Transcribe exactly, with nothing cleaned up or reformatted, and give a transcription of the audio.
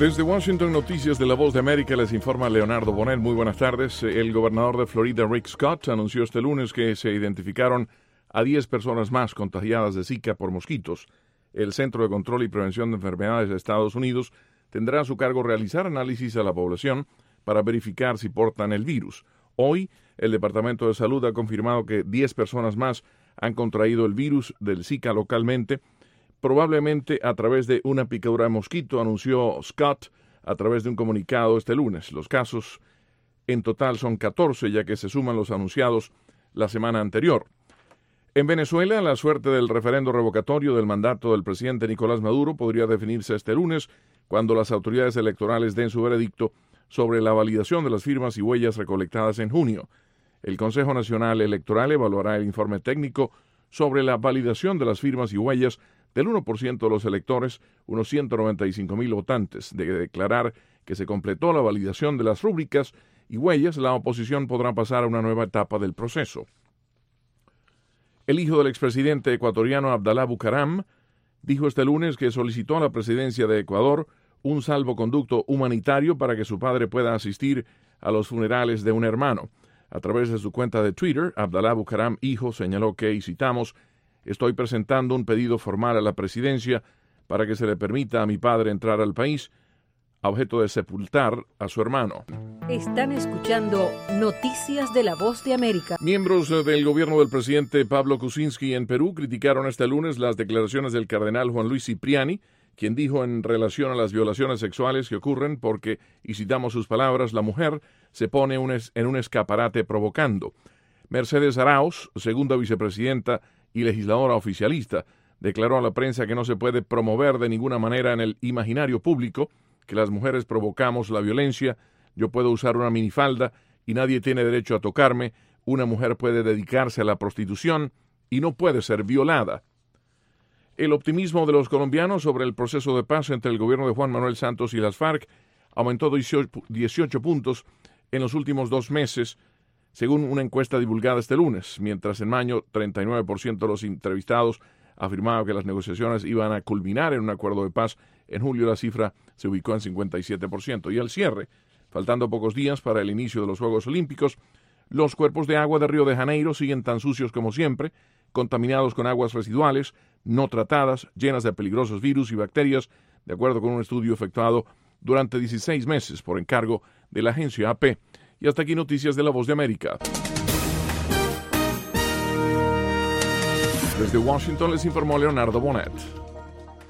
Desde Washington, Noticias de la Voz de América, les informa Leonardo Bonet. Muy buenas tardes. El gobernador de Florida, Rick Scott, anunció este lunes que se identificaron a diez personas más contagiadas de Zika por mosquitos. El Centro de Control y Prevención de Enfermedades de Estados Unidos tendrá a su cargo realizar análisis a la población para verificar si portan el virus. Hoy, el Departamento de Salud ha confirmado que diez personas más han contraído el virus del Zika localmente, probablemente a través de una picadura de mosquito, anunció Scott a través de un comunicado este lunes. Los casos en total son catorce, ya que se suman los anunciados la semana anterior. En Venezuela, la suerte del referendo revocatorio del mandato del presidente Nicolás Maduro podría definirse este lunes, cuando las autoridades electorales den su veredicto sobre la validación de las firmas y huellas recolectadas en junio. El Consejo Nacional Electoral evaluará el informe técnico sobre la validación de las firmas y huellas del uno por ciento de los electores, unos ciento noventa y cinco mil votantes. De declarar que se completó la validación de las rúbricas y huellas, la oposición podrá pasar a una nueva etapa del proceso. El hijo del expresidente ecuatoriano Abdalá Bucaram dijo este lunes que solicitó a la presidencia de Ecuador un salvoconducto humanitario para que su padre pueda asistir a los funerales de un hermano. A través de su cuenta de Twitter, Abdalá Bucaram, hijo, señaló que, y citamos, «Estoy presentando un pedido formal a la presidencia para que se le permita a mi padre entrar al país, a objeto de sepultar a su hermano». Están escuchando Noticias de la Voz de América. Miembros del gobierno del presidente Pablo Kuczynski en Perú criticaron este lunes las declaraciones del cardenal Juan Luis Cipriani, quien dijo en relación a las violaciones sexuales que ocurren porque, y citamos sus palabras, la mujer se pone un es, en un escaparate provocando. Mercedes Arauz, segunda vicepresidenta y legisladora oficialista, declaró a la prensa que no se puede promover de ninguna manera en el imaginario público que las mujeres provocamos la violencia. Yo puedo usar una minifalda y nadie tiene derecho a tocarme. Una mujer puede dedicarse a la prostitución y no puede ser violada. El optimismo de los colombianos sobre el proceso de paz entre el gobierno de Juan Manuel Santos y las FARC aumentó dieciocho puntos en los últimos dos meses, según una encuesta divulgada este lunes, mientras en mayo treinta y nueve por ciento de los entrevistados afirmaba que las negociaciones iban a culminar en un acuerdo de paz. En julio la cifra se ubicó en cincuenta y siete por ciento. Y al cierre, faltando pocos días para el inicio de los Juegos Olímpicos, los cuerpos de agua de Río de Janeiro siguen tan sucios como siempre, contaminados con aguas residuales, no tratadas, llenas de peligrosos virus y bacterias, de acuerdo con un estudio efectuado durante dieciséis meses por encargo de la agencia A P. Y hasta aquí Noticias de la Voz de América. Desde Washington les informó Leonardo Bonet.